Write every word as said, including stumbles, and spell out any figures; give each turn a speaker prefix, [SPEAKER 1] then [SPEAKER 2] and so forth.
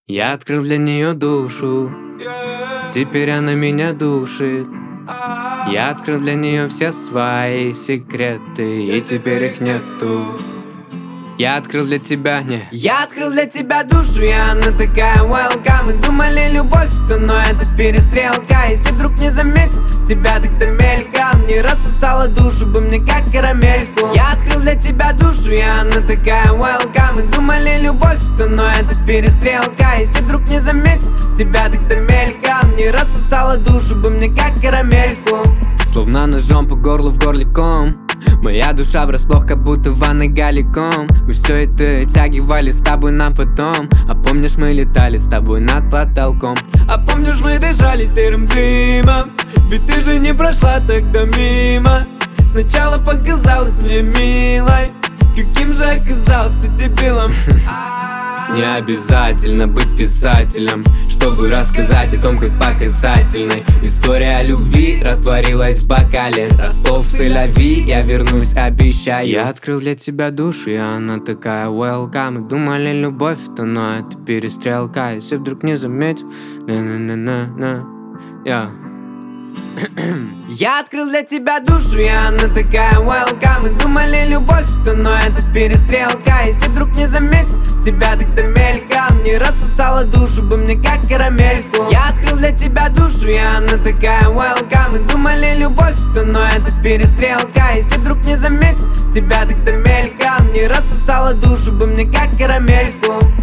[SPEAKER 1] Я открыл для нее душу, теперь она меня душит. Я открыл для нее все свои секреты, и теперь их нету. Я открыл для тебя, не Я открыл для тебя душу, и она такая welcome. Мы думали любовь, то но это перестрелка. Если вдруг не заметил тебя так-то мельком, не рассосала душу бы мне как карамельку. Я открыл для тебя душу, и она такая welcome. Мы думали любовь, то но это перестрелка. Если вдруг не заметил тебя так-то мельком, не рассосала душу бы мне как карамельку. Словно ножом по горлу, в горле ком. Моя душа врасплох, как будто в ванной голиком. Мы все это оттягивали с тобой на потом. А помнишь, мы летали с тобой над потолком. А помнишь, мы дышали серым дымом. Ведь ты же не прошла тогда мимо. Сначала показалась мне милой, каким же оказался дебилом. Не обязательно быть писателем, чтобы рассказать о том, как по касательной история о любви растворилась в бокале. Ростов с Эль-Ави, я вернусь, обещаю. Я открыл для тебя душу, и она такая welcome. Мы думали любовь, то но это перестрелка. Если вдруг не заметил, на-на-на-на-на, я Я открыл для тебя душу, и она такая welcome. Мы думали любовь, то но это перестрелка. Если вдруг не заметил тебя так-то мельком, не рассосала душу бы мне как карамельку. Я открыл для тебя душу, и она такая welcome. Мы думали любовь, то но это перестрелка. Если вдруг не заметил тебя так-то мельком, не рассосала душу бы мне как карамельку.